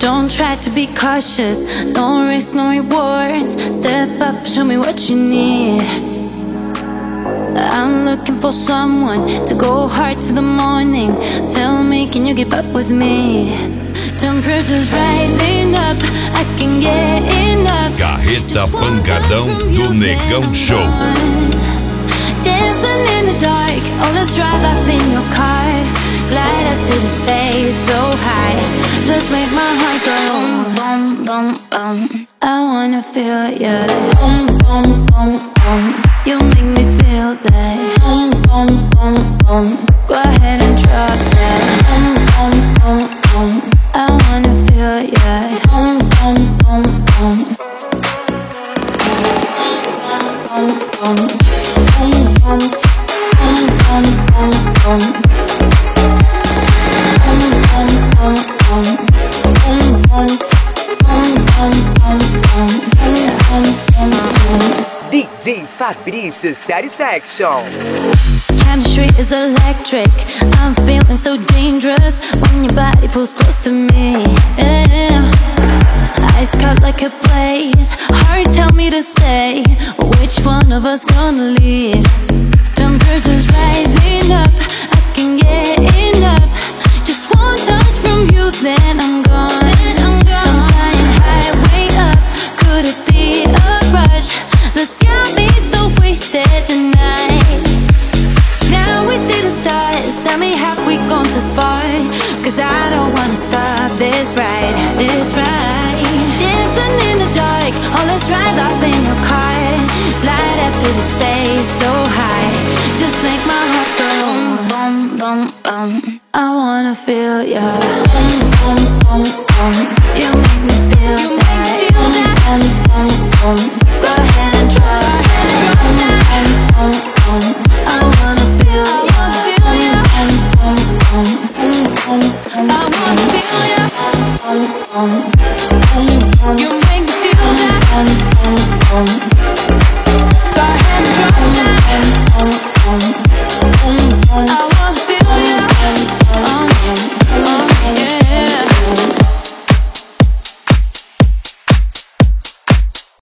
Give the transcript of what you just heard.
Don't try to be cautious, no risk, no rewards. Step up, show me what you need. I'm looking for someone to go hard to the morning. Tell me, can you keep up with me? Temperature's rising up, I can get enough. Carreta Pancadão do Negão Show. Dancing in the dark, oh let's drive off in your car. Glide up to the space so high, just make my heart go boom, boom, boom. I wanna feel ya, boom, boom, boom, boom. You make me feel that, boom, boom, boom, boom. Go ahead and drop that, boom, boom, boom, boom. I wanna feel ya, boom, boom, boom, boom. Boom, boom, boom, boom, boom, boom, boom, boom. DJ Fabrício Satisfaction. Chemistry is electric. I'm feeling so dangerous when your body pulls close to me. Yeah. Ice cut like a blaze. Heart tell me to stay. Which one of us gonna lead? Temperature's rising up, I can get enough. Just one touch from you, then I'm gone. I'm flying high, way up. Could it be a rush? Let's get me so wasted tonight. Now we see the stars. Tell me, have we gone too far? Cause I don't wanna stop this ride, this ride. Dancing in the dark, oh let's ride off in your car. Light up to the space so high, just make my heart go boom, boom, boom. I wanna feel ya, boom, boom, boom, boom. You make me feel that, boom, boom, boom, boom. Go ahead and try, boom, boom, boom, boom. I wanna feel ya, boom, boom, boom, boom, boom, boom. I wanna feel ya, boom, boom, boom, boom. You make me feel that, boom, boom, boom. Go ahead and drop that, boom, boom, boom.